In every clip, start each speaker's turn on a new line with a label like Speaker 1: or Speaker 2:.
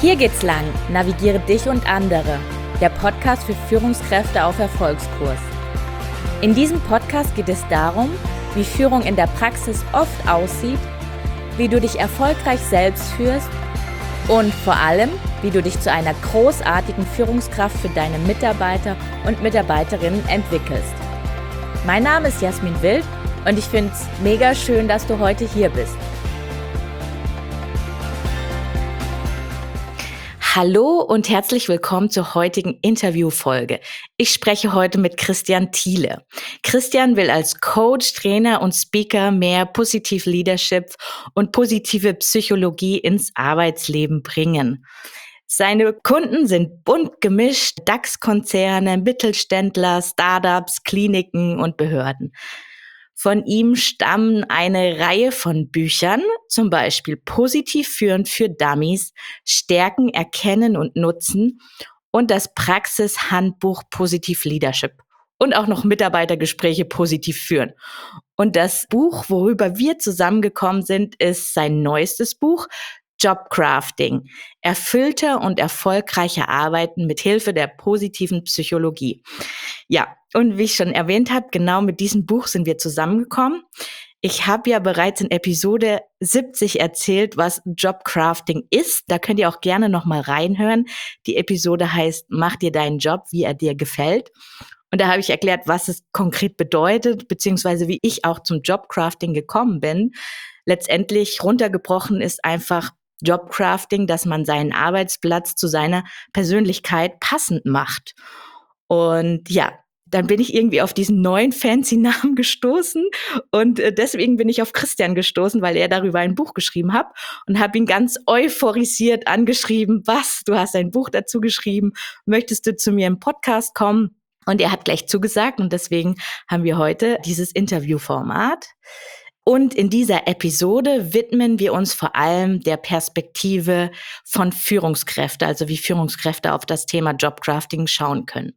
Speaker 1: Hier geht's lang. Navigiere dich und andere. Der Podcast für Führungskräfte auf Erfolgskurs. In diesem Podcast geht es darum, wie Führung in der Praxis oft aussieht, wie du dich erfolgreich selbst führst und vor allem, wie du dich zu einer großartigen Führungskraft für deine Mitarbeiter und Mitarbeiterinnen entwickelst. Mein Name ist Jasmin Wild und ich finde es mega schön, dass du heute hier bist. Hallo und herzlich willkommen zur heutigen Interviewfolge. Ich spreche heute mit Christian Thiele. Christian will als Coach, Trainer und Speaker mehr Positive Leadership und positive Psychologie ins Arbeitsleben bringen. Seine Kunden sind bunt gemischt, DAX-Konzerne, Mittelständler, Startups, Kliniken und Behörden. Von ihm stammen eine Reihe von Büchern, zum Beispiel Positiv führen für Dummies, Stärken erkennen und nutzen und das Praxishandbuch Positive Leadership und auch noch Mitarbeitergespräche positiv führen. Und das Buch, worüber wir zusammengekommen sind, ist sein neuestes Buch, Jobcrafting, erfüllte und erfolgreiche Arbeiten mit Hilfe der positiven Psychologie. Ja, und wie ich schon erwähnt habe, genau mit diesem Buch sind wir zusammengekommen. Ich habe ja bereits in Episode 70 erzählt, was Jobcrafting ist. Da könnt ihr auch gerne nochmal reinhören. Die Episode heißt, mach dir deinen Job, wie er dir gefällt. Und da habe ich erklärt, was es konkret bedeutet, beziehungsweise wie ich auch zum Jobcrafting gekommen bin. Letztendlich runtergebrochen ist einfach Jobcrafting, dass man seinen Arbeitsplatz zu seiner Persönlichkeit passend macht. Und ja, dann bin ich irgendwie auf diesen neuen fancy Namen gestoßen und deswegen bin ich auf Christian gestoßen, weil er darüber ein Buch geschrieben hat und habe ihn ganz euphorisiert angeschrieben, was, du hast ein Buch dazu geschrieben, möchtest du zu mir im Podcast kommen? Und er hat gleich zugesagt und deswegen haben wir heute dieses Interviewformat. Und in dieser Episode widmen wir uns vor allem der Perspektive von Führungskräften, also wie Führungskräfte auf das Thema Jobcrafting schauen können.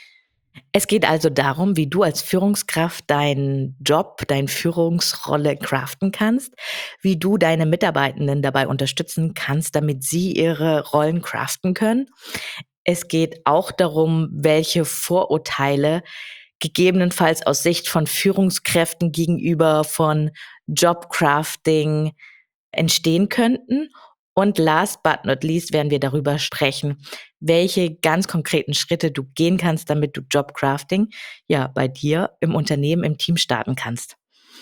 Speaker 1: Es geht also darum, wie du als Führungskraft deinen Job, deine Führungsrolle craften kannst, wie du deine Mitarbeitenden dabei unterstützen kannst, damit sie ihre Rollen craften können. Es geht auch darum, welche Vorurteile gegebenenfalls aus Sicht von Führungskräften gegenüber von Jobcrafting entstehen könnten. Und last but not least werden wir darüber sprechen, welche ganz konkreten Schritte du gehen kannst, damit du Jobcrafting ja bei dir im Unternehmen, im Team starten kannst.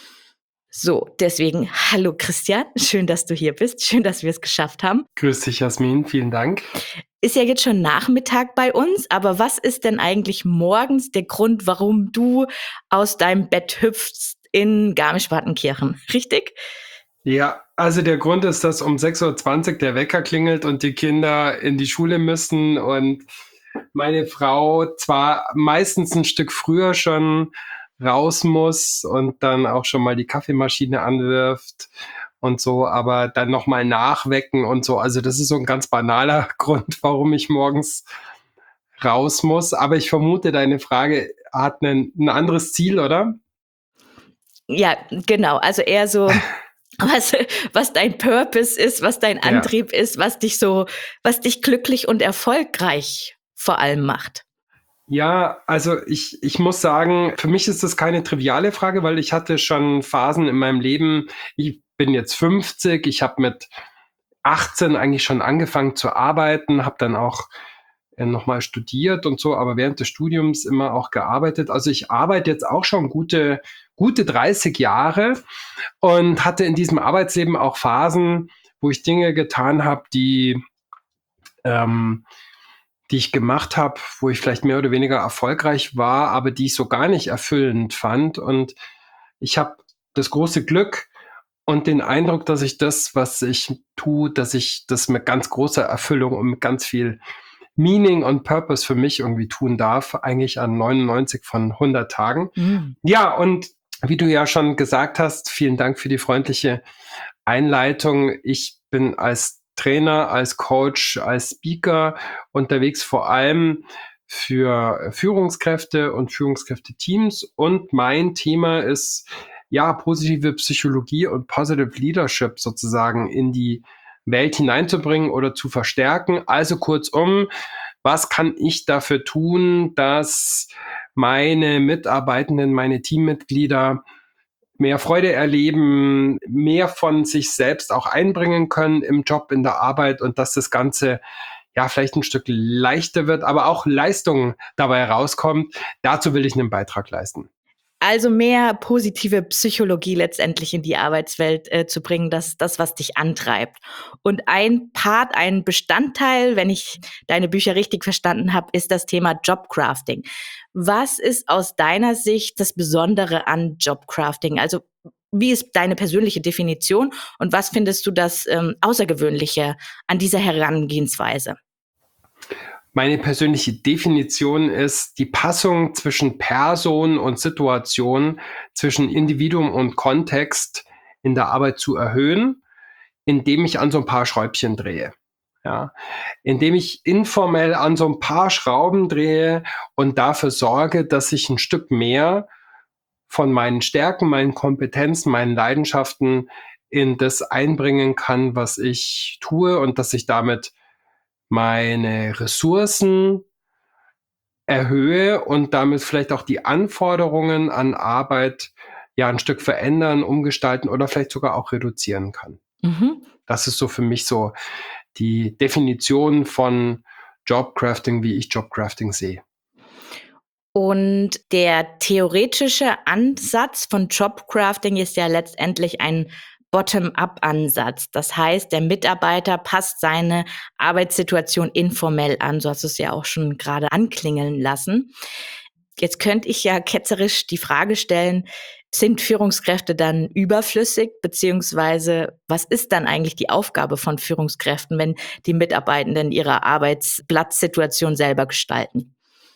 Speaker 1: So, deswegen, hallo Christian, schön, dass du hier bist, schön, dass wir es geschafft haben.
Speaker 2: Grüß dich, Jasmin, vielen Dank.
Speaker 1: Ist ja jetzt schon Nachmittag bei uns, aber was ist denn eigentlich morgens der Grund, warum du aus deinem Bett hüpfst in Garmisch-Partenkirchen, richtig?
Speaker 2: Ja, also der Grund ist, dass um 6:20 Uhr der Wecker klingelt und die Kinder in die Schule müssen und meine Frau zwar meistens ein Stück früher schon raus muss und dann auch schon mal die Kaffeemaschine anwirft und so, aber dann nochmal nachwecken und so. Also das ist so ein ganz banaler Grund, warum ich morgens raus muss. Aber ich vermute, deine Frage hat ein anderes Ziel, oder?
Speaker 1: Ja, genau. Also eher so, was dein Purpose ist, was dein Antrieb ist, was dich glücklich und erfolgreich vor allem macht.
Speaker 2: Ja, also ich muss sagen, für mich ist das keine triviale Frage, weil ich hatte schon Phasen in meinem Leben. Ich bin jetzt 50, ich habe mit 18 eigentlich schon angefangen zu arbeiten, habe dann auch nochmal studiert und so, aber während des Studiums immer auch gearbeitet. Also ich arbeite jetzt auch schon gute 30 Jahre und hatte in diesem Arbeitsleben auch Phasen, wo ich Dinge getan habe, die ich gemacht habe, wo ich vielleicht mehr oder weniger erfolgreich war, aber die ich so gar nicht erfüllend fand. Und ich habe das große Glück und den Eindruck, dass ich das, was ich tue, dass ich das mit ganz großer Erfüllung und mit ganz viel Meaning und Purpose für mich irgendwie tun darf, eigentlich an 99 von 100 Tagen. Ja, und wie du ja schon gesagt hast, vielen Dank für die freundliche Einleitung. Ich bin als Trainer, als Coach, als Speaker unterwegs, vor allem für Führungskräfte und Führungskräfteteams. Und mein Thema ist ja positive Psychologie und Positive Leadership sozusagen in die Welt hineinzubringen oder zu verstärken. Also kurzum, was kann ich dafür tun, dass meine Mitarbeitenden, meine Teammitglieder mehr Freude erleben, mehr von sich selbst auch einbringen können im Job, in der Arbeit und dass das Ganze ja vielleicht ein Stück leichter wird, aber auch Leistung dabei herauskommt. Dazu will ich einen Beitrag leisten.
Speaker 1: Also mehr positive Psychologie letztendlich in die Arbeitswelt zu bringen, das ist das, was dich antreibt. Und ein Part, ein Bestandteil, wenn ich deine Bücher richtig verstanden habe, ist das Thema Jobcrafting. Was ist aus deiner Sicht das Besondere an Jobcrafting? Also wie ist deine persönliche Definition und was findest du das Außergewöhnliche an dieser Herangehensweise?
Speaker 2: Meine persönliche Definition ist die Passung zwischen Person und Situation, zwischen Individuum und Kontext in der Arbeit zu erhöhen, indem ich an so ein paar Schräubchen drehe. Ja, indem ich informell an so ein paar Schrauben drehe und dafür sorge, dass ich ein Stück mehr von meinen Stärken, meinen Kompetenzen, meinen Leidenschaften in das einbringen kann, was ich tue und dass ich damit meine Ressourcen erhöhe und damit vielleicht auch die Anforderungen an Arbeit ja ein Stück verändern, umgestalten oder vielleicht sogar auch reduzieren kann.
Speaker 1: Mhm.
Speaker 2: Das ist so für mich so die Definition von Jobcrafting, wie ich Jobcrafting sehe.
Speaker 1: Und der theoretische Ansatz von Jobcrafting ist ja letztendlich ein Bottom-up-Ansatz. Das heißt, der Mitarbeiter passt seine Arbeitssituation informell an. So hast du es ja auch schon gerade anklingeln lassen. Jetzt könnte ich ja ketzerisch die Frage stellen, sind Führungskräfte dann überflüssig? Beziehungsweise was ist dann eigentlich die Aufgabe von Führungskräften, wenn die Mitarbeitenden ihre Arbeitsplatzsituation selber gestalten?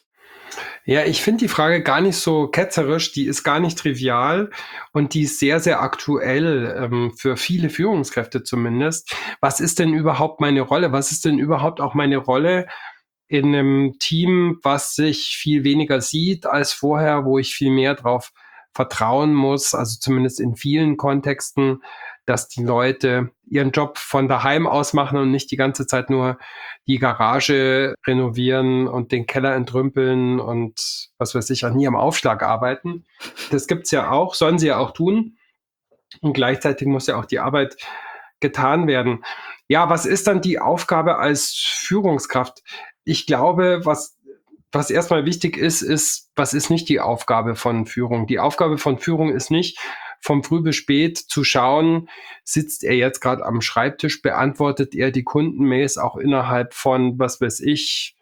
Speaker 2: Ja, ich finde die Frage gar nicht so ketzerisch, die ist gar nicht trivial und die ist sehr, sehr aktuell, für viele Führungskräfte zumindest. Was ist denn überhaupt meine Rolle? Was ist denn überhaupt auch meine Rolle in einem Team, was sich viel weniger sieht als vorher, wo ich viel mehr drauf vertrauen muss, also zumindest in vielen Kontexten, dass die Leute ihren Job von daheim aus machen und nicht die ganze Zeit nur die Garage renovieren und den Keller entrümpeln und was weiß ich, auch nie am Aufschlag arbeiten. Das gibt's ja auch, sollen sie ja auch tun. Und gleichzeitig muss ja auch die Arbeit getan werden. Ja, was ist dann die Aufgabe als Führungskraft? Ich glaube, was erstmal wichtig ist, was ist nicht die Aufgabe von Führung? Die Aufgabe von Führung ist nicht, vom früh bis spät zu schauen, sitzt er jetzt gerade am Schreibtisch, beantwortet er die Kundenmails auch innerhalb von, was weiß ich,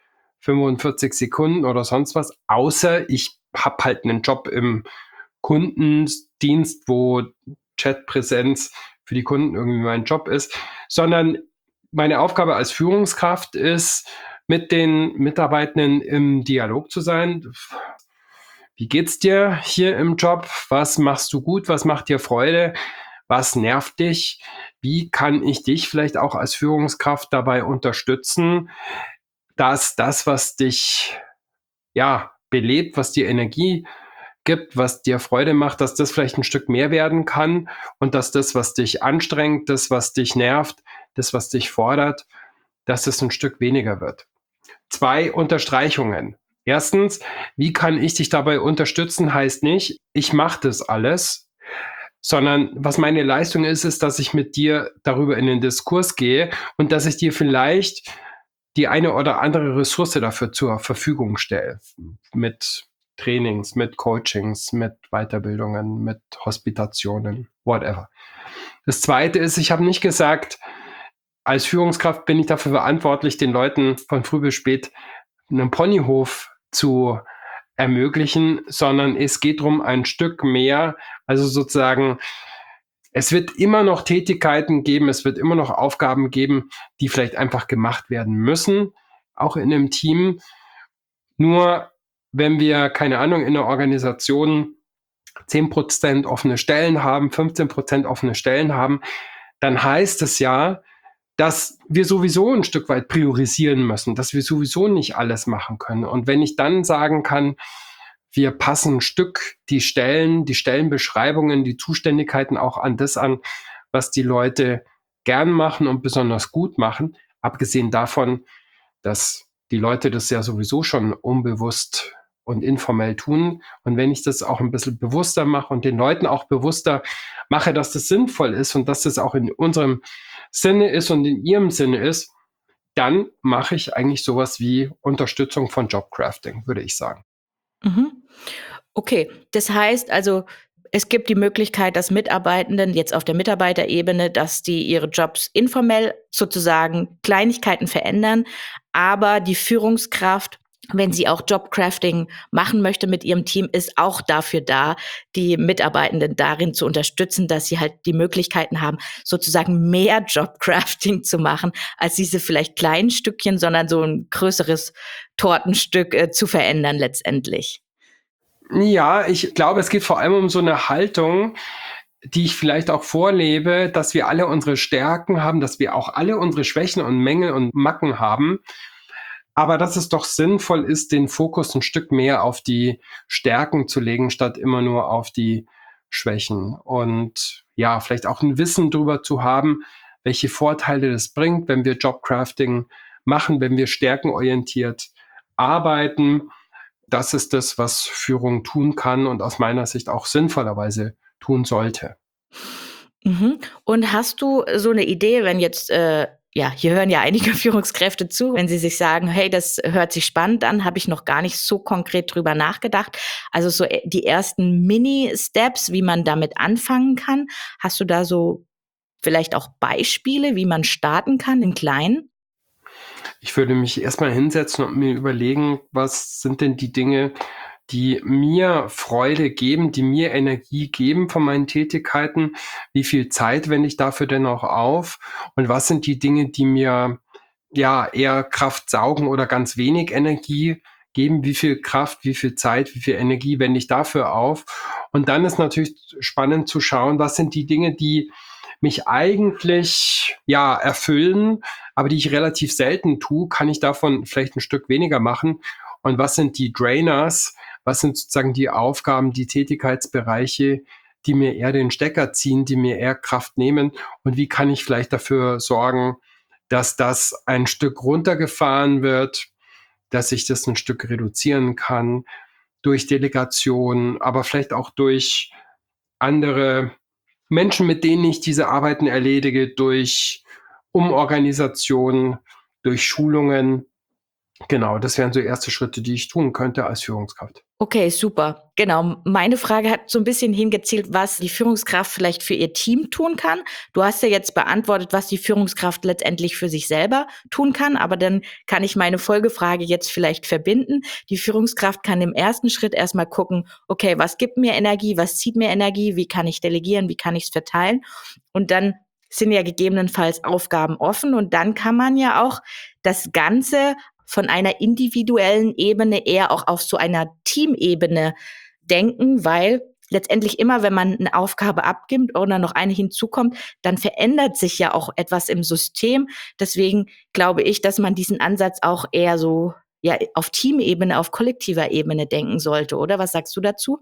Speaker 2: 45 Sekunden oder sonst was, außer ich habe halt einen Job im Kundendienst, wo Chatpräsenz für die Kunden irgendwie mein Job ist, sondern meine Aufgabe als Führungskraft ist, mit den Mitarbeitenden im Dialog zu sein. Wie geht's dir hier im Job? Was machst du gut? Was macht dir Freude? Was nervt dich? Wie kann ich dich vielleicht auch als Führungskraft dabei unterstützen, dass das, was dich ja belebt, was dir Energie gibt, was dir Freude macht, dass das vielleicht ein Stück mehr werden kann und dass das, was dich anstrengt, das, was dich nervt, das, was dich fordert, dass es ein Stück weniger wird. 2 Unterstreichungen. Erstens, wie kann ich dich dabei unterstützen, heißt nicht, ich mache das alles, sondern was meine Leistung ist, ist, dass ich mit dir darüber in den Diskurs gehe und dass ich dir vielleicht die eine oder andere Ressource dafür zur Verfügung stelle. Mit Trainings, mit Coachings, mit Weiterbildungen, mit Hospitationen, whatever. Das Zweite ist, ich habe nicht gesagt, als Führungskraft bin ich dafür verantwortlich, den Leuten von früh bis spät einen Ponyhof zu ermöglichen, sondern es geht darum, ein Stück mehr, also sozusagen, es wird immer noch Tätigkeiten geben, es wird immer noch Aufgaben geben, die vielleicht einfach gemacht werden müssen, auch in einem Team. Nur wenn wir, keine Ahnung, in einer Organisation 10% offene Stellen haben, 15% offene Stellen haben, dann heißt es ja, dass wir sowieso ein Stück weit priorisieren müssen, dass wir sowieso nicht alles machen können. Und wenn ich dann sagen kann, wir passen ein Stück die Stellen, die Stellenbeschreibungen, die Zuständigkeiten auch an das an, was die Leute gern machen und besonders gut machen. Abgesehen davon, dass die Leute das ja sowieso schon unbewusst und informell tun. Und wenn ich das auch ein bisschen bewusster mache und den Leuten auch bewusster mache, dass das sinnvoll ist und dass das auch in unserem Sinne ist und in ihrem Sinne ist, dann mache ich eigentlich sowas wie Unterstützung von Jobcrafting, würde ich sagen.
Speaker 1: Mhm. Okay, das heißt also, es gibt die Möglichkeit, dass Mitarbeitenden jetzt auf der Mitarbeiterebene, dass die ihre Jobs informell sozusagen Kleinigkeiten verändern, aber die Führungskraft, wenn sie auch Jobcrafting machen möchte mit ihrem Team, ist auch dafür da, die Mitarbeitenden darin zu unterstützen, dass sie halt die Möglichkeiten haben, sozusagen mehr Jobcrafting zu machen, als diese vielleicht kleinen Stückchen, sondern so ein größeres Tortenstück zu verändern letztendlich.
Speaker 2: Ja, ich glaube, es geht vor allem um so eine Haltung, die ich vielleicht auch vorlebe, dass wir alle unsere Stärken haben, dass wir auch alle unsere Schwächen und Mängel und Macken haben, aber dass es doch sinnvoll ist, den Fokus ein Stück mehr auf die Stärken zu legen, statt immer nur auf die Schwächen. Und ja, vielleicht auch ein Wissen drüber zu haben, welche Vorteile das bringt, wenn wir Jobcrafting machen, wenn wir stärkenorientiert arbeiten. Das ist das, was Führung tun kann und aus meiner Sicht auch sinnvollerweise tun sollte.
Speaker 1: Mhm. Und hast du so eine Idee, wenn jetzt, ja, hier hören ja einige Führungskräfte zu, wenn sie sich sagen: „Hey, das hört sich spannend an, habe ich noch gar nicht so konkret drüber nachgedacht.“ Also, so, die ersten Mini-Steps, wie man damit anfangen kann. Hast du da so vielleicht auch Beispiele, wie man starten kann im Kleinen?
Speaker 2: Ich würde mich erstmal hinsetzen und mir überlegen, was sind denn die Dinge, die mir Freude geben, die mir Energie geben von meinen Tätigkeiten? Wie viel Zeit wende ich dafür denn auch auf? Und was sind die Dinge, die mir ja eher Kraft saugen oder ganz wenig Energie geben? Wie viel Kraft, wie viel Zeit, wie viel Energie wende ich dafür auf? Und dann ist natürlich spannend zu schauen, was sind die Dinge, die mich eigentlich ja erfüllen, aber die ich relativ selten tue, kann ich davon vielleicht ein Stück weniger machen? Und was sind die Drainers? Was sind sozusagen die Aufgaben, die Tätigkeitsbereiche, die mir eher den Stecker ziehen, die mir eher Kraft nehmen? Und wie kann ich vielleicht dafür sorgen, dass das ein Stück runtergefahren wird, dass ich das ein Stück reduzieren kann durch Delegation, aber vielleicht auch durch andere Menschen, mit denen ich diese Arbeiten erledige, durch Umorganisation, durch Schulungen. Genau, das wären so erste Schritte, die ich tun könnte als Führungskraft.
Speaker 1: Okay, super. Genau. Meine Frage hat so ein bisschen hingezielt, was die Führungskraft vielleicht für ihr Team tun kann. Du hast ja jetzt beantwortet, was die Führungskraft letztendlich für sich selber tun kann, aber dann kann ich meine Folgefrage jetzt vielleicht verbinden. Die Führungskraft kann im ersten Schritt erst mal gucken: „Okay, was gibt mir Energie? Was zieht mir Energie? Wie kann ich delegieren? Wie kann ich's verteilen?“ Und dann sind ja gegebenenfalls Aufgaben offen und dann kann man ja auch das Ganze von einer individuellen Ebene eher auch auf so einer Teamebene denken, weil letztendlich immer, wenn man eine Aufgabe abgibt oder noch eine hinzukommt, dann verändert sich ja auch etwas im System. Deswegen glaube ich, dass man diesen Ansatz auch eher so, ja, auf Teamebene, auf kollektiver Ebene denken sollte, oder? Was sagst du dazu?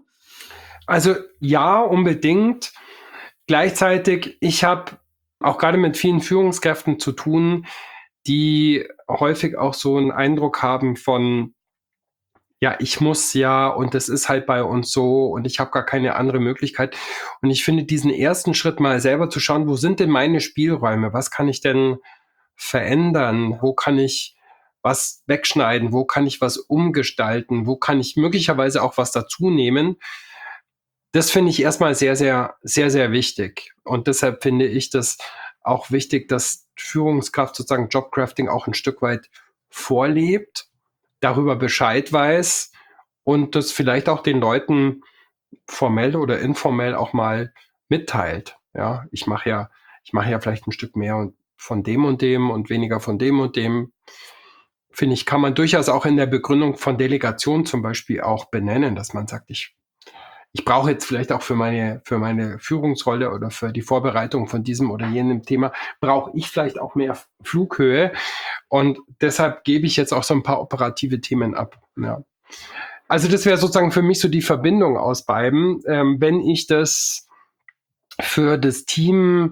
Speaker 2: Also ja, unbedingt. Gleichzeitig, ich habe auch gerade mit vielen Führungskräften zu tun, die häufig auch so einen Eindruck haben von ja, ich muss ja und das ist halt bei uns so und ich habe gar keine andere Möglichkeit. Und ich finde diesen ersten Schritt mal selber zu schauen, wo sind denn meine Spielräume? Was kann ich denn verändern? Wo kann ich was wegschneiden? Wo kann ich was umgestalten? Wo kann ich möglicherweise auch was dazunehmen? Das finde ich erstmal sehr, sehr, sehr, sehr wichtig. Und deshalb finde ich das auch wichtig, dass Führungskraft sozusagen Jobcrafting auch ein Stück weit vorlebt, darüber Bescheid weiß und das vielleicht auch den Leuten formell oder informell auch mal mitteilt. Ja, ich mache ja vielleicht ein Stück mehr und dem und weniger von dem und dem. Finde ich, kann man durchaus auch in der Begründung von Delegation zum Beispiel auch benennen, dass man sagt, ich brauche jetzt vielleicht auch für meine Führungsrolle oder für die Vorbereitung von diesem oder jenem Thema, brauche ich vielleicht auch mehr Flughöhe. Und deshalb gebe ich jetzt auch so ein paar operative Themen ab. Ja. Also das wäre sozusagen für mich so die Verbindung aus beiden. Wenn ich das für das Team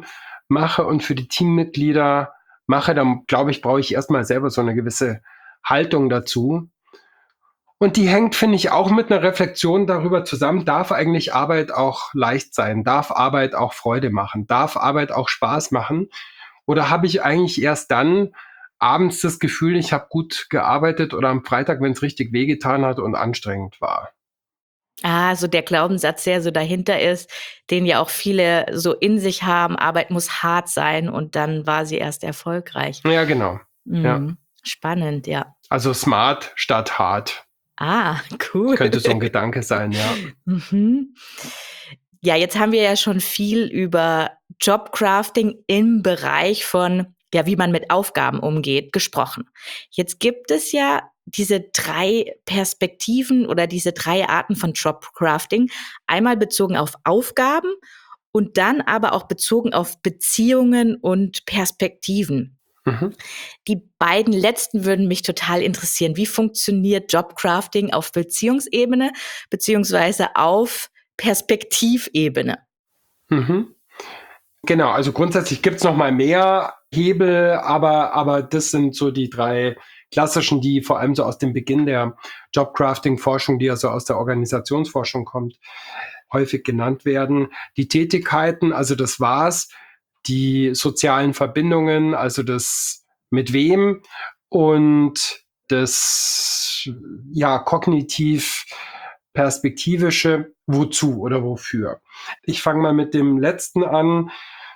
Speaker 2: mache und für die Teammitglieder mache, dann glaube ich, brauche ich erstmal selber so eine gewisse Haltung dazu. Und die hängt, finde ich, auch mit einer Reflexion darüber zusammen, darf eigentlich Arbeit auch leicht sein? Darf Arbeit auch Freude machen? Darf Arbeit auch Spaß machen? Oder habe ich eigentlich erst dann abends das Gefühl, ich habe gut gearbeitet oder am Freitag, wenn es richtig wehgetan hat und anstrengend war?
Speaker 1: Ah, so der Glaubenssatz, der so dahinter ist, den ja auch viele so in sich haben, Arbeit muss hart sein und dann war sie erst erfolgreich.
Speaker 2: Ja, genau. Ja.
Speaker 1: Spannend, ja.
Speaker 2: Also smart statt hart.
Speaker 1: Ah, cool.
Speaker 2: Könnte so ein Gedanke sein, ja.
Speaker 1: Mhm. Ja, jetzt haben wir ja schon viel über Jobcrafting im Bereich von, ja, wie man mit Aufgaben umgeht, gesprochen. Jetzt gibt es ja diese 3 Perspektiven oder diese 3 Arten von Jobcrafting. Einmal bezogen auf Aufgaben und dann aber auch bezogen auf Beziehungen und Perspektiven.
Speaker 2: Mhm.
Speaker 1: Die beiden letzten würden mich total interessieren. Wie funktioniert Jobcrafting auf Beziehungsebene beziehungsweise auf Perspektivebene?
Speaker 2: Mhm. Genau, also grundsätzlich gibt's noch mal mehr Hebel, aber das sind so die 3 klassischen, die vor allem so aus dem Beginn der Jobcrafting-Forschung, die ja so aus der Organisationsforschung kommt, häufig genannt werden. Die Tätigkeiten, also das War's, die sozialen Verbindungen, also das mit wem und das, ja, kognitiv perspektivische wozu oder wofür. Ich fange mal mit dem letzten an.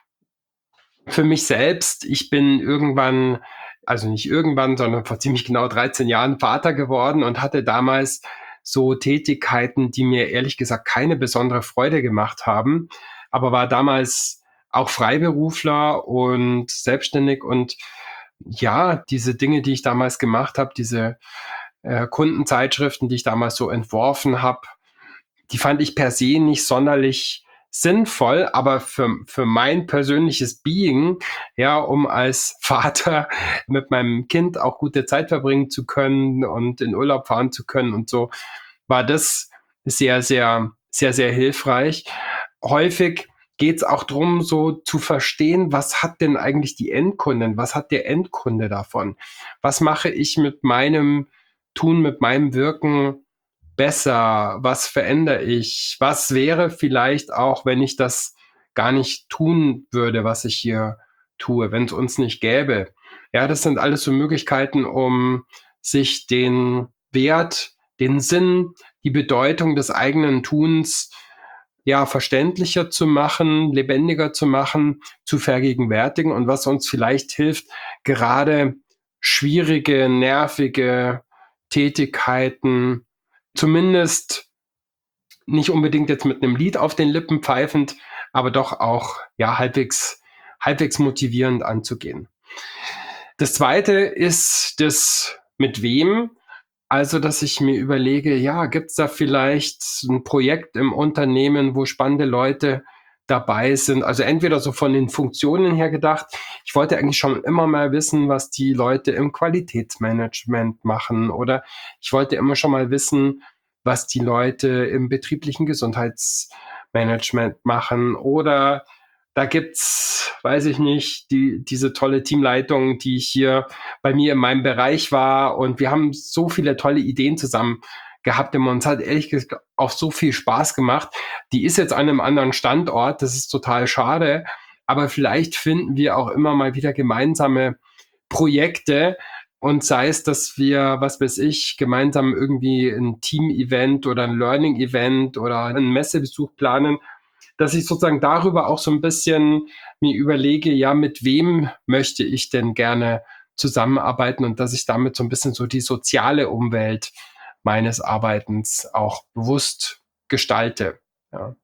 Speaker 2: Für mich selbst, ich bin irgendwann, also nicht irgendwann, sondern vor ziemlich genau 13 Jahren Vater geworden und hatte damals so Tätigkeiten, die mir ehrlich gesagt keine besondere Freude gemacht haben, aber war damals auch Freiberufler und selbstständig und ja, diese Dinge, die ich damals gemacht habe, diese Kundenzeitschriften, die ich damals so entworfen habe, die fand ich per se nicht sonderlich sinnvoll, aber für mein persönliches Being, ja, um als Vater mit meinem Kind auch gute Zeit verbringen zu können und in Urlaub fahren zu können und so, war das sehr, sehr, sehr, sehr hilfreich. Häufig geht es auch drum, so zu verstehen, was hat denn eigentlich die Endkundin, was hat der Endkunde davon? Was mache ich mit meinem Tun, mit meinem Wirken besser? Was verändere ich? Was wäre vielleicht auch, wenn ich das gar nicht tun würde, was ich hier tue, wenn es uns nicht gäbe? Ja, das sind alles so Möglichkeiten, um sich den Wert, den Sinn, die Bedeutung des eigenen Tuns ja verständlicher zu machen, lebendiger zu machen, zu vergegenwärtigen und was uns vielleicht hilft, gerade schwierige, nervige Tätigkeiten zumindest nicht unbedingt jetzt mit einem Lied auf den Lippen pfeifend, aber doch auch ja halbwegs motivierend anzugehen. Das Zweite ist das mit wem. Also, dass ich mir überlege, ja, gibt's da vielleicht ein Projekt im Unternehmen, wo spannende Leute dabei sind? Also, entweder so von den Funktionen her gedacht. Ich wollte eigentlich schon immer mal wissen, was die Leute im Qualitätsmanagement machen, oder ich wollte immer schon mal wissen, was die Leute im betrieblichen Gesundheitsmanagement machen, oder da gibt's, weiß ich nicht, diese tolle Teamleitung, die hier bei mir in meinem Bereich war, und wir haben so viele tolle Ideen zusammen gehabt und uns hat ehrlich gesagt auch so viel Spaß gemacht. Die ist jetzt an einem anderen Standort, das ist total schade, aber vielleicht finden wir auch immer mal wieder gemeinsame Projekte, und sei es, dass wir, was weiß ich, gemeinsam irgendwie ein Team-Event oder ein Learning-Event oder einen Messebesuch planen, dass ich sozusagen darüber auch so ein bisschen mir überlege, ja, mit wem möchte ich denn gerne zusammenarbeiten, und dass ich damit so ein bisschen so die soziale Umwelt meines Arbeitens auch bewusst gestalte. Ja.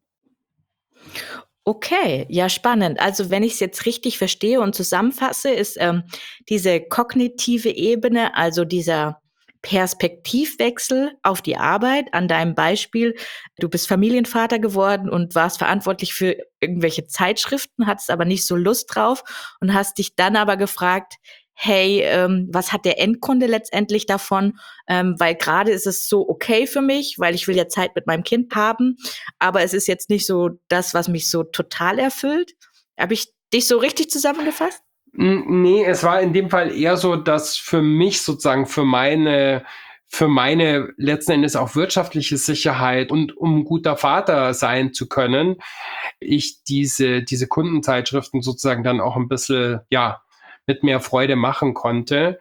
Speaker 1: Okay, ja spannend. Also wenn ich es jetzt richtig verstehe und zusammenfasse, ist diese kognitive Ebene, also dieser Perspektivwechsel auf die Arbeit. An deinem Beispiel, du bist Familienvater geworden und warst verantwortlich für irgendwelche Zeitschriften, hattest aber nicht so Lust drauf und hast dich dann aber gefragt, hey, was hat der Endkunde letztendlich davon? Weil gerade ist es so okay für mich, weil ich will ja Zeit mit meinem Kind haben, aber es ist jetzt nicht so das, was mich so total erfüllt. Habe ich dich so richtig zusammengefasst?
Speaker 2: Nee, es war in dem Fall eher so, dass für mich sozusagen für meine letzten Endes auch wirtschaftliche Sicherheit und um ein guter Vater sein zu können, ich diese Kundenzeitschriften sozusagen dann auch ein bisschen, ja, mit mehr Freude machen konnte.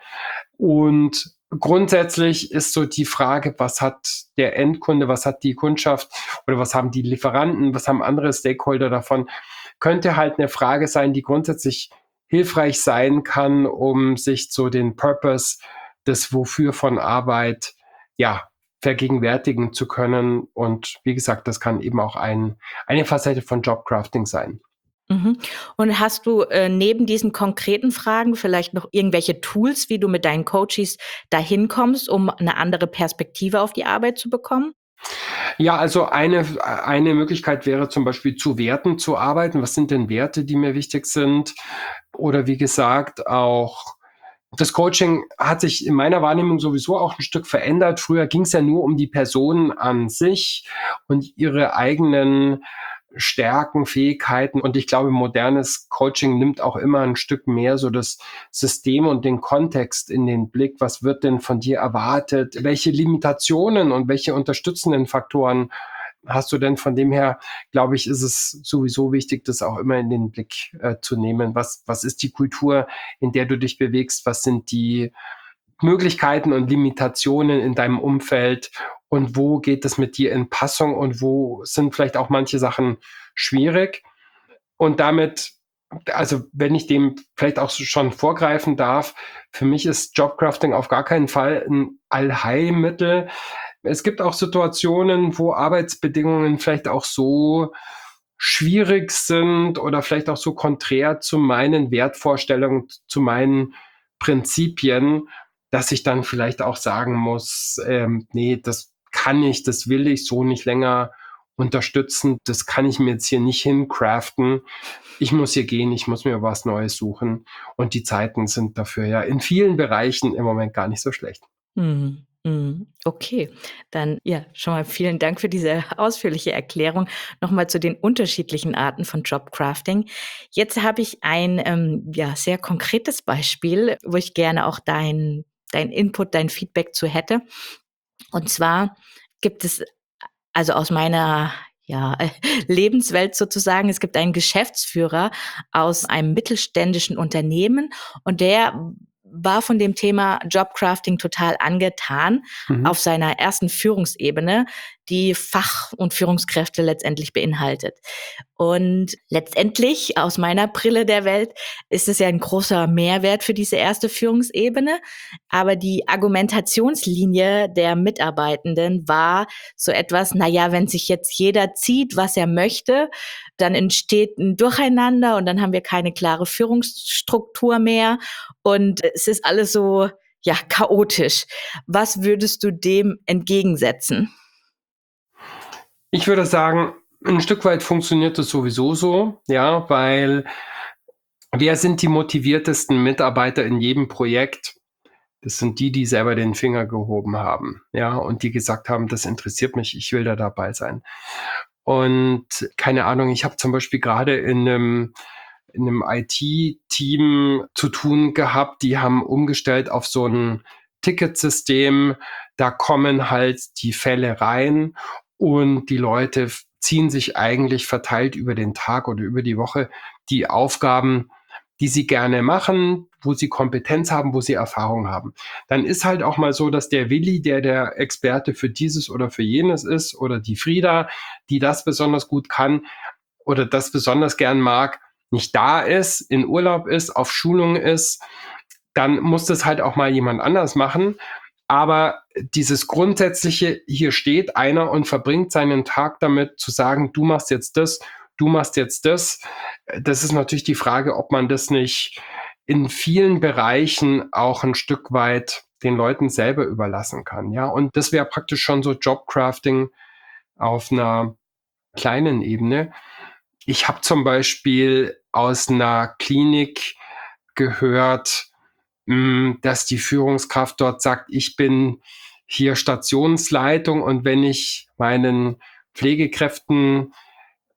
Speaker 2: Und grundsätzlich ist so die Frage, was hat der Endkunde, was hat die Kundschaft oder was haben die Lieferanten, was haben andere Stakeholder davon, könnte halt eine Frage sein, die grundsätzlich hilfreich sein kann, um sich so den Purpose des Wofür von Arbeit, ja, vergegenwärtigen zu können. Und wie gesagt, das kann eben auch eine Facette von Jobcrafting sein.
Speaker 1: Mhm. Und hast du, neben diesen konkreten Fragen vielleicht noch irgendwelche Tools, wie du mit deinen Coaches dahin kommst, um eine andere Perspektive auf die Arbeit zu bekommen?
Speaker 2: Ja, also eine Möglichkeit wäre zum Beispiel zu Werten zu arbeiten. Was sind denn Werte, die mir wichtig sind? Oder wie gesagt, auch das Coaching hat sich in meiner Wahrnehmung sowieso auch ein Stück verändert. Früher ging es ja nur um die Person an sich und ihre eigenen Stärken, Fähigkeiten. Und ich glaube, modernes Coaching nimmt auch immer ein Stück mehr so das System und den Kontext in den Blick. Was wird denn von dir erwartet? Welche Limitationen und welche unterstützenden Faktoren hast du denn? Von dem her, glaube ich, ist es sowieso wichtig, das auch immer in den Blick zu nehmen. Was ist die Kultur, in der du dich bewegst? Was sind die Möglichkeiten und Limitationen in deinem Umfeld und wo geht es mit dir in Passung und wo sind vielleicht auch manche Sachen schwierig? Und damit, also wenn ich dem vielleicht auch schon vorgreifen darf, für mich ist Jobcrafting auf gar keinen Fall ein Allheilmittel. Es gibt auch Situationen, wo Arbeitsbedingungen vielleicht auch so schwierig sind oder vielleicht auch so konträr zu meinen Wertvorstellungen, zu meinen Prinzipien, dass ich dann vielleicht auch sagen muss, nee, das kann ich, das will ich so nicht länger unterstützen. Das kann ich mir jetzt hier nicht hincraften. Ich muss hier gehen, ich muss mir was Neues suchen. Und die Zeiten sind dafür ja in vielen Bereichen im Moment gar nicht so schlecht.
Speaker 1: Mhm, mhm. Okay, dann ja, schon mal vielen Dank für diese ausführliche Erklärung. Noch mal zu den unterschiedlichen Arten von Jobcrafting. Jetzt habe ich ein, ja, sehr konkretes Beispiel, wo ich gerne auch dein Input, dein Feedback zu hätte. Und zwar gibt es also aus meiner, ja, Lebenswelt sozusagen, es gibt einen Geschäftsführer aus einem mittelständischen Unternehmen und der war von dem Thema Jobcrafting total angetan
Speaker 2: Mhm.
Speaker 1: auf seiner ersten Führungsebene, die Fach- und Führungskräfte letztendlich beinhaltet. Und letztendlich, aus meiner Brille der Welt, ist es ja ein großer Mehrwert für diese erste Führungsebene. Aber die Argumentationslinie der Mitarbeitenden war so etwas, na ja, wenn sich jetzt jeder zieht, was er möchte, dann entsteht ein Durcheinander und dann haben wir keine klare Führungsstruktur mehr und es ist alles so, ja, chaotisch. Was würdest du dem entgegensetzen?
Speaker 2: Ich würde sagen, ein Stück weit funktioniert das sowieso so, ja, weil wer sind die motiviertesten Mitarbeiter in jedem Projekt? Das sind die, die selber den Finger gehoben haben, ja, und die gesagt haben, das interessiert mich, ich will da dabei sein. Und keine Ahnung, ich habe zum Beispiel gerade in einem IT-Team zu tun gehabt, die haben umgestellt auf so ein Ticketsystem. Da kommen halt die Fälle rein und die Leute ziehen sich eigentlich verteilt über den Tag oder über die Woche die Aufgaben, die sie gerne machen, wo sie Kompetenz haben, wo sie Erfahrung haben. Dann ist halt auch mal so, dass der Willi, der Experte für dieses oder für jenes ist, oder die Frieda, die das besonders gut kann oder das besonders gern mag, nicht da ist, in Urlaub ist, auf Schulung ist, dann muss das halt auch mal jemand anders machen. Aber dieses grundsätzliche, hier steht einer und verbringt seinen Tag damit zu sagen, du machst jetzt das, du machst jetzt das. Das ist natürlich die Frage, ob man das nicht in vielen Bereichen auch ein Stück weit den Leuten selber überlassen kann. Ja, und das wäre praktisch schon so Jobcrafting auf einer kleinen Ebene. Ich habe zum Beispiel aus einer Klinik gehört, dass die Führungskraft dort sagt, ich bin hier Stationsleitung und wenn ich meinen Pflegekräften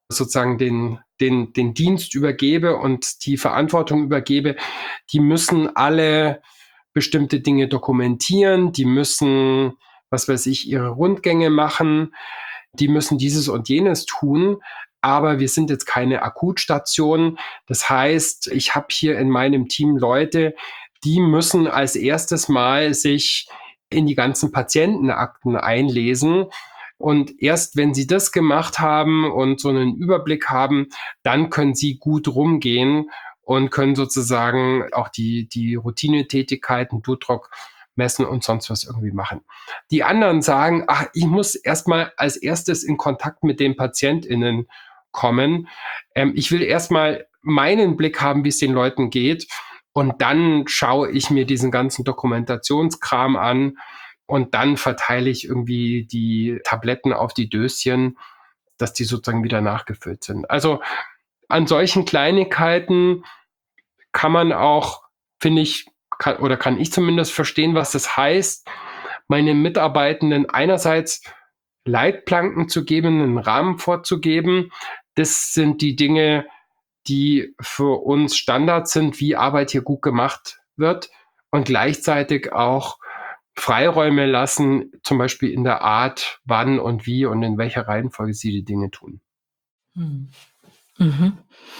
Speaker 2: sozusagen den Dienst übergebe und die Verantwortung übergebe, die müssen alle bestimmte Dinge dokumentieren, die müssen, was weiß ich, ihre Rundgänge machen, die müssen dieses und jenes tun, aber wir sind jetzt keine Akutstation. Das heißt, ich habe hier in meinem Team Leute, die müssen als erstes mal sich in die ganzen Patientenakten einlesen. Und erst wenn sie das gemacht haben und so einen Überblick haben, dann können sie gut rumgehen und können sozusagen auch die Routinetätigkeiten, Blutdruck messen und sonst was irgendwie machen. Die anderen sagen, ach, ich muss erstmal als erstes in Kontakt mit den PatientInnen kommen. Ich will erstmal meinen Blick haben, wie es den Leuten geht. Und dann schaue ich mir diesen ganzen Dokumentationskram an und dann verteile ich irgendwie die Tabletten auf die Döschen, dass die sozusagen wieder nachgefüllt sind. Also an solchen Kleinigkeiten kann man auch, finde ich, kann ich zumindest verstehen, was das heißt, meinen Mitarbeitenden einerseits Leitplanken zu geben, einen Rahmen vorzugeben. Das sind die Dinge, die für uns Standard sind, wie Arbeit hier gut gemacht wird und gleichzeitig auch Freiräume lassen, zum Beispiel in der Art, wann und wie und in welcher Reihenfolge sie die Dinge tun.
Speaker 1: Mhm. Mhm.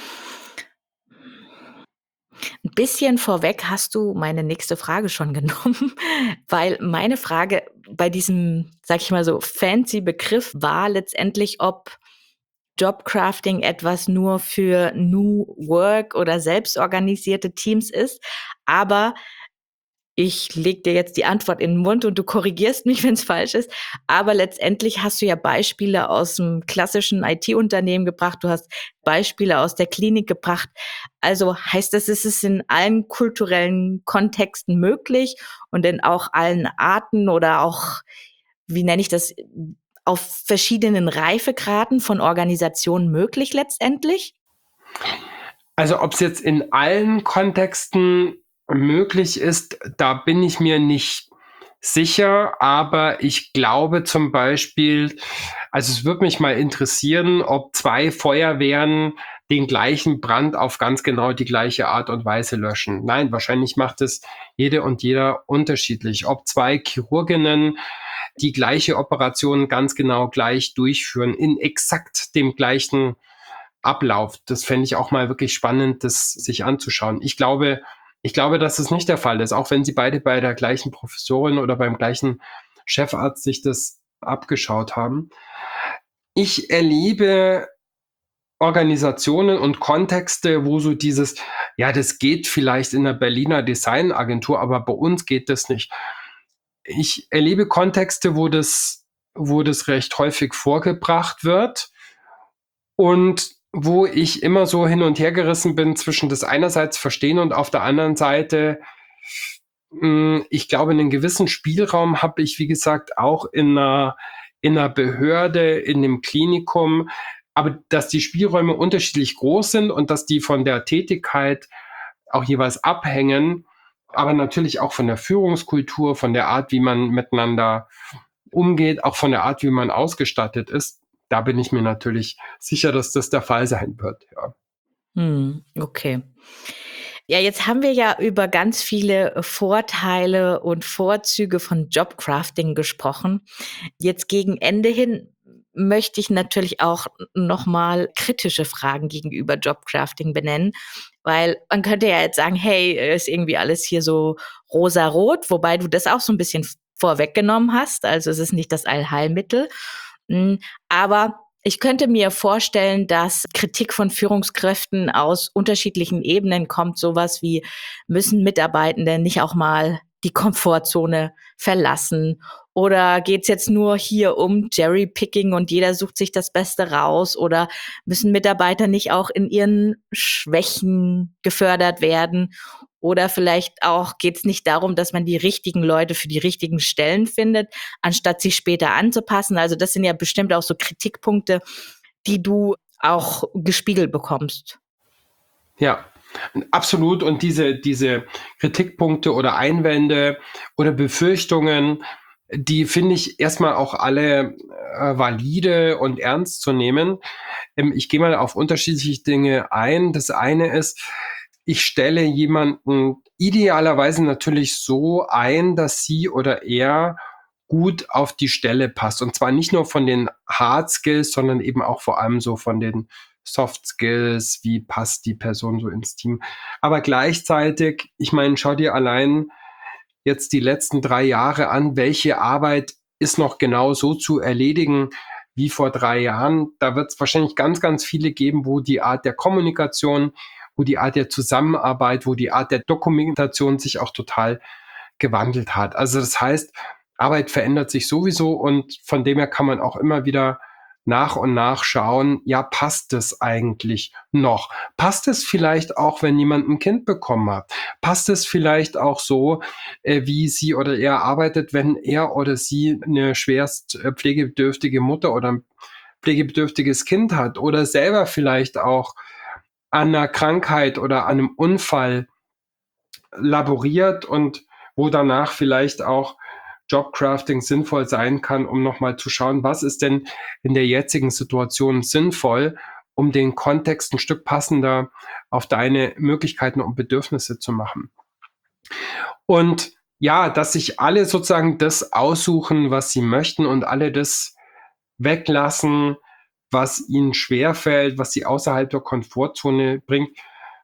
Speaker 1: Ein bisschen vorweg hast du meine nächste Frage schon genommen, weil meine Frage bei diesem, sage ich mal so, fancy Begriff war letztendlich, ob Jobcrafting etwas nur für New Work oder selbstorganisierte Teams ist. Aber ich lege dir jetzt die Antwort in den Mund und du korrigierst mich, wenn es falsch ist. Aber letztendlich hast du ja Beispiele aus dem klassischen IT-Unternehmen gebracht. Du hast Beispiele aus der Klinik gebracht. Also heißt das, es ist in allen kulturellen Kontexten möglich und in auch allen Arten oder auch, wie nenne ich das, auf verschiedenen Reifegraden von Organisationen möglich letztendlich?
Speaker 2: Also ob es jetzt in allen Kontexten möglich ist, da bin ich mir nicht sicher, aber ich glaube zum Beispiel, also es würde mich mal interessieren, ob 2 Feuerwehren den gleichen Brand auf ganz genau die gleiche Art und Weise löschen. Nein, wahrscheinlich macht es jede und jeder unterschiedlich. Ob 2 Chirurginnen die gleiche Operation ganz genau gleich durchführen, in exakt dem gleichen Ablauf. Das fände ich auch mal wirklich spannend, das sich anzuschauen. Ich glaube, dass es nicht der Fall ist, auch wenn sie beide bei der gleichen Professorin oder beim gleichen Chefarzt sich das abgeschaut haben. Ich erlebe Organisationen und Kontexte, wo so dieses, ja, das geht vielleicht in der Berliner Designagentur, aber bei uns geht das nicht. Ich erlebe Kontexte, wo das recht häufig vorgebracht wird und wo ich immer so hin und her gerissen bin zwischen das einerseits verstehen und auf der anderen Seite, ich glaube, einen gewissen Spielraum habe ich, wie gesagt, auch in einer Behörde, in einem Klinikum, aber dass die Spielräume unterschiedlich groß sind und dass die von der Tätigkeit auch jeweils abhängen, aber natürlich auch von der Führungskultur, von der Art, wie man miteinander umgeht, auch von der Art, wie man ausgestattet ist. Da bin ich mir natürlich sicher, dass das der Fall sein wird. Ja.
Speaker 1: Okay. Ja, jetzt haben wir ja über ganz viele Vorteile und Vorzüge von Jobcrafting gesprochen. Jetzt gegen Ende hin möchte ich natürlich auch noch mal kritische Fragen gegenüber Jobcrafting benennen, weil man könnte ja jetzt sagen: „Hey, ist irgendwie alles hier so rosarot“, wobei du das auch so ein bisschen vorweggenommen hast. Also, es ist nicht das Allheilmittel. Aber ich könnte mir vorstellen, dass Kritik von Führungskräften aus unterschiedlichen Ebenen kommt, sowas wie: Müssen Mitarbeitende nicht auch mal die Komfortzone verlassen? Oder geht's jetzt nur hier um Cherry-Picking und jeder sucht sich das Beste raus? Oder müssen Mitarbeiter nicht auch in ihren Schwächen gefördert werden? Oder vielleicht auch geht's nicht darum, dass man die richtigen Leute für die richtigen Stellen findet, anstatt sich später anzupassen? Also das sind ja bestimmt auch so Kritikpunkte, die du auch gespiegelt bekommst.
Speaker 2: Ja, absolut. Und diese Kritikpunkte oder Einwände oder Befürchtungen, Die finde ich erstmal auch alle valide und ernst zu nehmen. Ich gehe mal auf unterschiedliche Dinge ein. Das eine ist, ich stelle jemanden idealerweise natürlich so ein, dass sie oder er gut auf die Stelle passt. Und zwar nicht nur von den Hard Skills, sondern eben auch vor allem so von den Soft Skills, wie passt die Person so ins Team. Aber gleichzeitig, ich meine, schau dir allein jetzt die letzten 3 Jahre an, welche Arbeit ist noch genau so zu erledigen wie vor 3 Jahren. Da wird es wahrscheinlich ganz, ganz viele geben, wo die Art der Kommunikation, wo die Art der Zusammenarbeit, wo die Art der Dokumentation sich auch total gewandelt hat. Also das heißt, Arbeit verändert sich sowieso und von dem her kann man auch immer wieder nach und nach schauen, ja, passt es eigentlich noch? Passt es vielleicht auch, wenn jemand ein Kind bekommen hat? Passt es vielleicht auch so, wie sie oder er arbeitet, wenn er oder sie eine schwerst pflegebedürftige Mutter oder ein pflegebedürftiges Kind hat oder selber vielleicht auch an einer Krankheit oder an einem Unfall laboriert und wo danach vielleicht auch Jobcrafting sinnvoll sein kann, um nochmal zu schauen, was ist denn in der jetzigen Situation sinnvoll, um den Kontext ein Stück passender auf deine Möglichkeiten und Bedürfnisse zu machen. Und ja, dass sich alle sozusagen das aussuchen, was sie möchten und alle das weglassen, was ihnen schwerfällt, was sie außerhalb der Komfortzone bringt.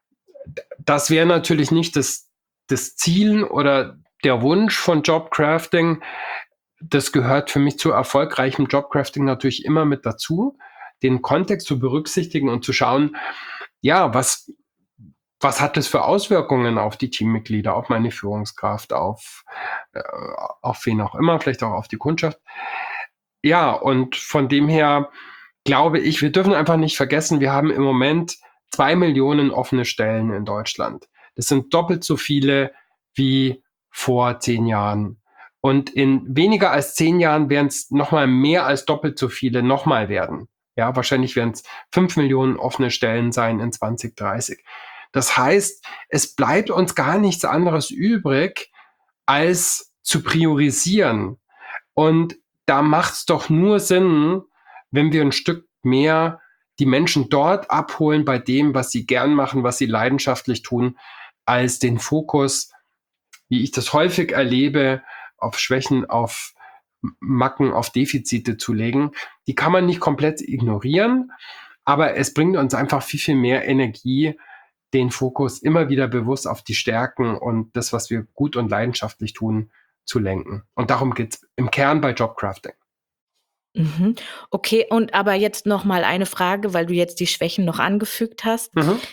Speaker 2: Das wäre natürlich nicht das Ziel oder der Wunsch von Jobcrafting. Das gehört für mich zu erfolgreichem Jobcrafting natürlich immer mit dazu, den Kontext zu berücksichtigen und zu schauen, ja, was hat das für Auswirkungen auf die Teammitglieder, auf meine Führungskraft, auf wen auch immer, vielleicht auch auf die Kundschaft. Ja, und von dem her glaube ich, wir dürfen einfach nicht vergessen, wir haben im Moment 2 Millionen offene Stellen in Deutschland. Das sind doppelt so viele wie vor 10 Jahren. Und in weniger als 10 Jahren werden es nochmal mehr als doppelt so viele nochmal werden. Ja, wahrscheinlich werden es 5 Millionen offene Stellen sein in 2030. Das heißt, es bleibt uns gar nichts anderes übrig, als zu priorisieren. Und da macht es doch nur Sinn, wenn wir ein Stück mehr die Menschen dort abholen bei dem, was sie gern machen, was sie leidenschaftlich tun, als den Fokus, wie ich das häufig erlebe, auf Schwächen, auf Macken, auf Defizite zu legen. Die kann man nicht komplett ignorieren, aber es bringt uns einfach viel, viel mehr Energie, den Fokus immer wieder bewusst auf die Stärken und das, was wir gut und leidenschaftlich tun, zu lenken. Und darum geht es im Kern bei Jobcrafting.
Speaker 1: Mhm. Okay, und aber jetzt noch mal eine Frage, weil du jetzt die Schwächen noch angefügt hast.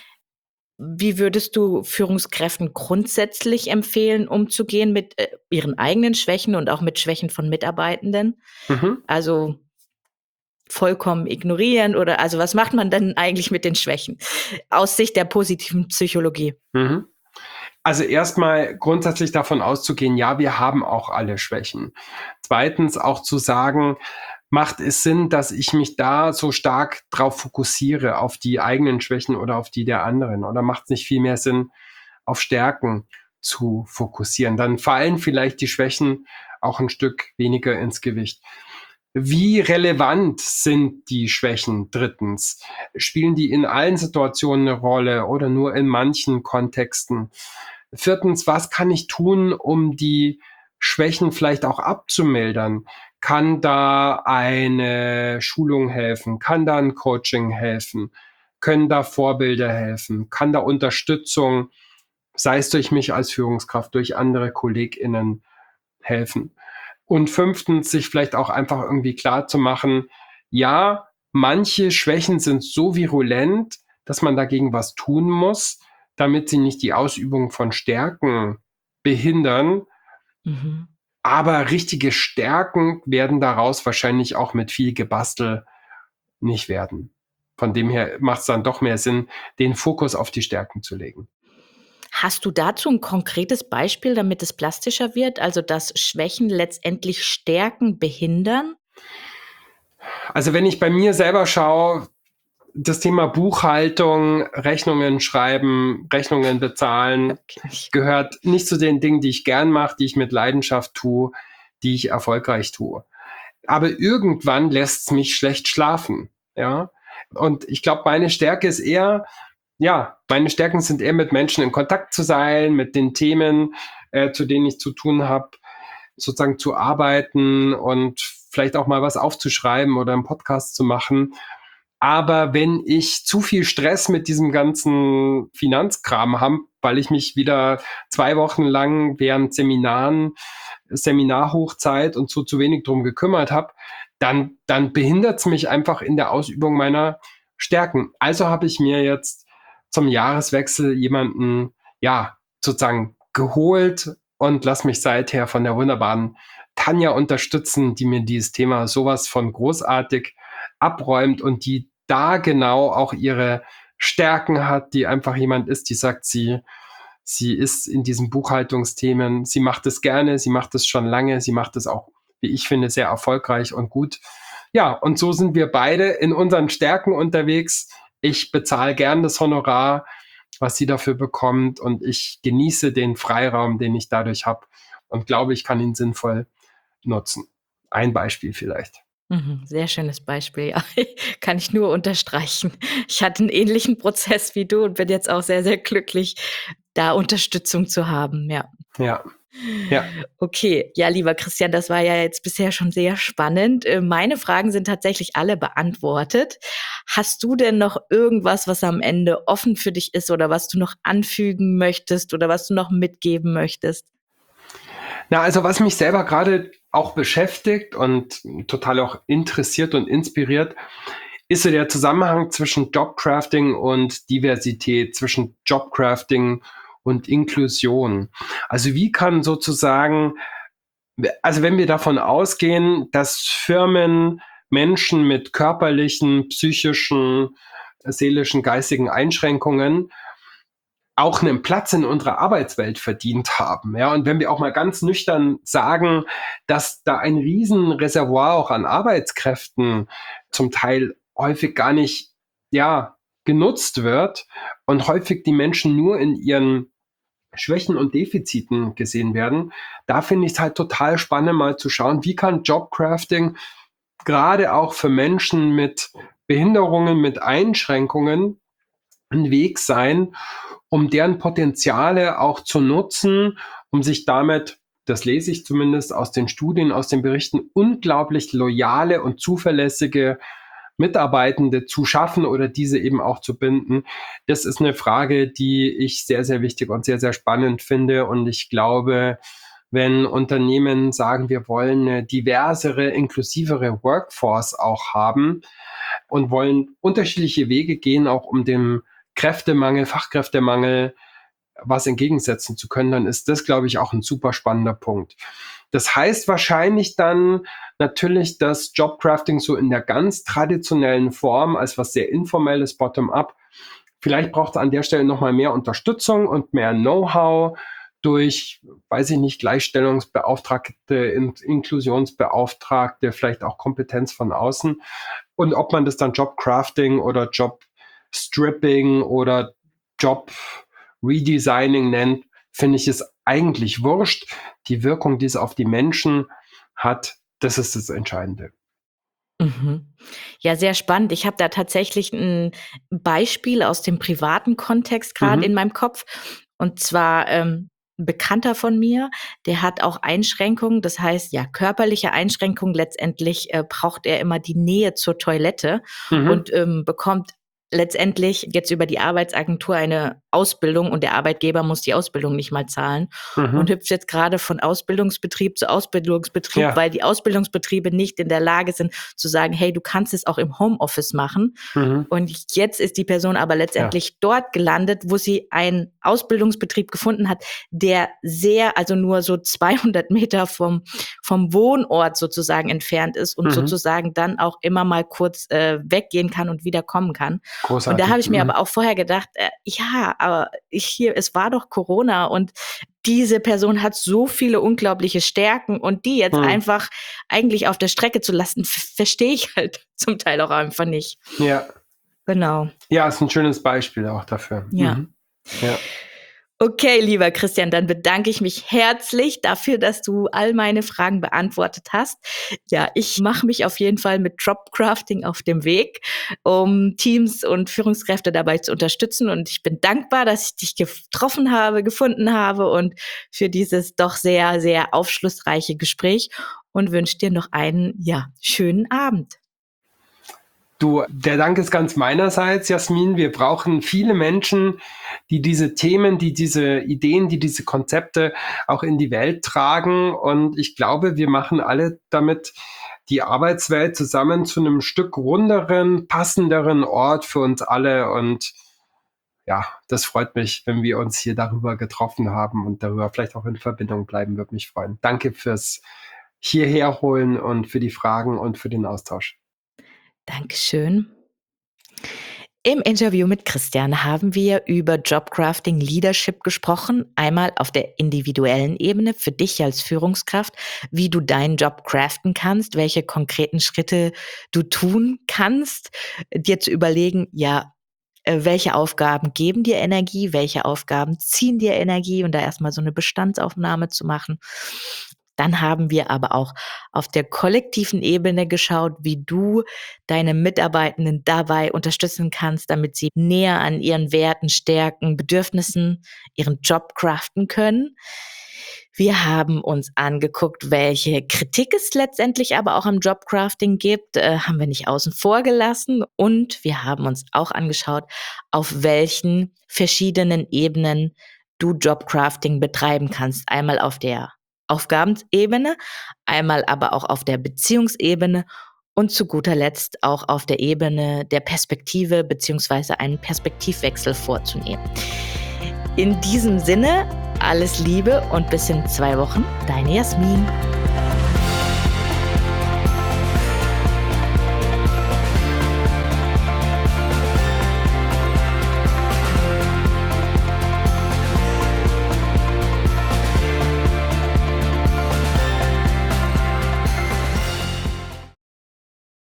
Speaker 1: Wie würdest du Führungskräften grundsätzlich empfehlen, umzugehen mit ihren eigenen Schwächen und auch mit Schwächen von Mitarbeitenden? Also vollkommen ignorieren oder also was macht man denn eigentlich mit den Schwächen aus Sicht der positiven Psychologie?
Speaker 2: Also erstmal grundsätzlich davon auszugehen, ja, wir haben auch alle Schwächen. Zweitens auch zu sagen, macht es Sinn, dass ich mich da so stark drauf fokussiere, auf die eigenen Schwächen oder auf die der anderen? Oder macht es nicht viel mehr Sinn, auf Stärken zu fokussieren? Dann fallen vielleicht die Schwächen auch ein Stück weniger ins Gewicht. Wie relevant sind die Schwächen? Drittens, spielen die in allen Situationen eine Rolle oder nur in manchen Kontexten? Viertens, was kann ich tun, um die Schwächen vielleicht auch abzumildern? Kann da eine Schulung helfen? Kann da ein Coaching helfen? Können da Vorbilder helfen? Kann da Unterstützung, sei es durch mich als Führungskraft, durch andere KollegInnen helfen? Und fünftens, sich vielleicht auch einfach irgendwie klar zu machen, ja, manche Schwächen sind so virulent, dass man dagegen was tun muss, damit sie nicht die Ausübung von Stärken behindern. Aber richtige Stärken werden daraus wahrscheinlich auch mit viel Gebastel nicht werden. Von dem her macht es dann doch mehr Sinn, den Fokus auf die Stärken zu legen.
Speaker 1: Hast du dazu ein konkretes Beispiel, damit es plastischer wird, also dass Schwächen letztendlich Stärken behindern?
Speaker 2: Also wenn ich bei mir selber schaue, das Thema Buchhaltung, Rechnungen schreiben, Rechnungen bezahlen, gehört nicht zu den Dingen, die ich gern mache, die ich mit Leidenschaft tue. die ich erfolgreich tue. Aber irgendwann lässt es mich schlecht schlafen, ja. Und ich glaube, meine Stärke ist eher, meine Stärken sind eher mit Menschen in Kontakt zu sein, mit den Themen, zu denen ich zu tun habe, sozusagen zu arbeiten und vielleicht auch mal was aufzuschreiben oder einen Podcast zu machen. Aber wenn ich zu viel Stress mit diesem ganzen Finanzkram habe, weil ich mich wieder 2 Wochen lang während Seminarhochzeit und so zu wenig drum gekümmert habe, dann behindert es mich einfach in der Ausübung meiner Stärken. Also habe ich mir jetzt zum Jahreswechsel jemanden, sozusagen geholt und lass mich seither von der wunderbaren Tanja unterstützen, die mir dieses Thema sowas von großartig abräumt und die da genau auch ihre Stärken hat, die einfach jemand ist, die sagt, sie ist in diesen Buchhaltungsthemen, sie macht es gerne, sie macht es schon lange, sie macht es auch, wie ich finde, sehr erfolgreich und gut. Ja, und so sind wir beide in unseren Stärken unterwegs. Ich bezahle gern das Honorar, was sie dafür bekommt, und ich genieße den Freiraum, den ich dadurch habe, und glaube, ich kann ihn sinnvoll nutzen. Ein Beispiel vielleicht.
Speaker 1: Sehr schönes Beispiel, ja. Kann ich nur unterstreichen. Ich hatte einen ähnlichen Prozess wie du und bin jetzt auch sehr, sehr glücklich, da Unterstützung zu haben, ja.
Speaker 2: Ja, ja.
Speaker 1: Okay, ja, lieber Christian, das war ja jetzt bisher schon sehr spannend. Meine Fragen sind tatsächlich alle beantwortet. Hast du denn noch irgendwas, was am Ende offen für dich ist oder was du noch anfügen möchtest oder was du noch mitgeben möchtest?
Speaker 2: Na, also was mich selber gerade auch beschäftigt und total auch interessiert und inspiriert, ist so der Zusammenhang zwischen Jobcrafting und Diversität, zwischen Jobcrafting und Inklusion. Also wie kann sozusagen, also wenn wir davon ausgehen, dass Firmen Menschen mit körperlichen, psychischen, seelischen, geistigen Einschränkungen auch einen Platz in unserer Arbeitswelt verdient haben. Ja, und wenn wir auch mal ganz nüchtern sagen, dass da ein Riesenreservoir auch an Arbeitskräften zum Teil häufig gar nicht, genutzt wird und häufig die Menschen nur in ihren Schwächen und Defiziten gesehen werden, da finde ich es halt total spannend, mal zu schauen, wie kann Jobcrafting gerade auch für Menschen mit Behinderungen, mit Einschränkungen ein Weg sein, um deren Potenziale auch zu nutzen, um sich damit, das lese ich zumindest aus den Studien, aus den Berichten, unglaublich loyale und zuverlässige Mitarbeitende zu schaffen oder diese eben auch zu binden. Das ist eine Frage, die ich sehr, sehr wichtig und sehr, sehr spannend finde. Und ich glaube, wenn Unternehmen sagen, wir wollen eine diversere, inklusivere Workforce auch haben und wollen unterschiedliche Wege gehen, auch um dem Fachkräftemangel was entgegensetzen zu können, dann ist das, glaube ich, auch ein super spannender Punkt. Das heißt wahrscheinlich dann natürlich, dass Jobcrafting so in der ganz traditionellen Form als was sehr Informelles, Bottom-up, vielleicht braucht es an der Stelle nochmal mehr Unterstützung und mehr Know-how durch, weiß ich nicht, Gleichstellungsbeauftragte, Inklusionsbeauftragte, vielleicht auch Kompetenz von außen. Und ob man das dann Jobcrafting oder Jobstripping oder Job-Redesigning nennt, finde ich es eigentlich wurscht. Die Wirkung, die es auf die Menschen hat, das ist das Entscheidende.
Speaker 1: Ja, sehr spannend. Ich habe da tatsächlich ein Beispiel aus dem privaten Kontext gerade in meinem Kopf. Und zwar, 'n Bekannter von mir, der hat auch Einschränkungen, das heißt, ja, körperliche Einschränkungen. Letztendlich, braucht er immer die Nähe zur Toilette und, bekommt letztendlich jetzt über die Arbeitsagentur eine Ausbildung und der Arbeitgeber muss die Ausbildung nicht mal zahlen und hüpft jetzt gerade von Ausbildungsbetrieb zu Ausbildungsbetrieb,
Speaker 2: Ja.
Speaker 1: weil die Ausbildungsbetriebe nicht in der Lage sind zu sagen: „Hey, du kannst es auch im Homeoffice machen." Und jetzt ist die Person aber letztendlich dort gelandet, wo sie einen Ausbildungsbetrieb gefunden hat, der also nur so 200 Meter vom Wohnort sozusagen entfernt ist und sozusagen dann auch immer mal kurz weggehen kann und wieder kommen kann.
Speaker 2: Großartig.
Speaker 1: Und da habe ich mir aber auch vorher gedacht, aber es war doch Corona und diese Person hat so viele unglaubliche Stärken und die jetzt einfach eigentlich auf der Strecke zu lassen, verstehe ich halt zum Teil auch einfach nicht.
Speaker 2: Ja.
Speaker 1: Genau.
Speaker 2: Ja, ist ein schönes Beispiel auch dafür.
Speaker 1: Ja.
Speaker 2: Ja.
Speaker 1: Okay, lieber Christian, dann bedanke ich mich herzlich dafür, dass du all meine Fragen beantwortet hast. Ja, ich mache mich auf jeden Fall mit Jobcrafting auf dem Weg, um Teams und Führungskräfte dabei zu unterstützen. Und ich bin dankbar, dass ich dich getroffen habe, gefunden habe und für dieses doch sehr, sehr aufschlussreiche Gespräch und wünsche dir noch einen, ja, schönen Abend.
Speaker 2: Du, der Dank ist ganz meinerseits, Jasmin. Wir brauchen viele Menschen, die diese Themen, die diese Ideen, die diese Konzepte auch in die Welt tragen. Und ich glaube, wir machen alle damit die Arbeitswelt zusammen zu einem Stück runderen, passenderen Ort für uns alle. Und ja, das freut mich, wenn wir uns hier darüber getroffen haben und darüber vielleicht auch in Verbindung bleiben, würde mich freuen. Danke fürs hierher holen und für die Fragen und für den Austausch.
Speaker 1: Dankeschön. Im Interview mit Christian haben wir über Jobcrafting Leadership gesprochen. Einmal auf der individuellen Ebene für dich als Führungskraft, wie du deinen Job craften kannst, welche konkreten Schritte du tun kannst, dir zu überlegen, ja, welche Aufgaben geben dir Energie, welche Aufgaben ziehen dir Energie und da erstmal so eine Bestandsaufnahme zu machen. Dann haben wir aber auch auf der kollektiven Ebene geschaut, wie du deine Mitarbeitenden dabei unterstützen kannst, damit sie näher an ihren Werten, Stärken, Bedürfnissen, ihren Job craften können. Wir haben uns angeguckt, welche Kritik es letztendlich aber auch am Jobcrafting gibt, haben wir nicht außen vor gelassen. Und wir haben uns auch angeschaut, auf welchen verschiedenen Ebenen du Jobcrafting betreiben kannst. Einmal auf der Aufgabensebene, einmal aber auch auf der Beziehungsebene und zu guter Letzt auch auf der Ebene der Perspektive beziehungsweise einen Perspektivwechsel vorzunehmen. In diesem Sinne, alles Liebe und bis in 2 Wochen, deine Jasmin.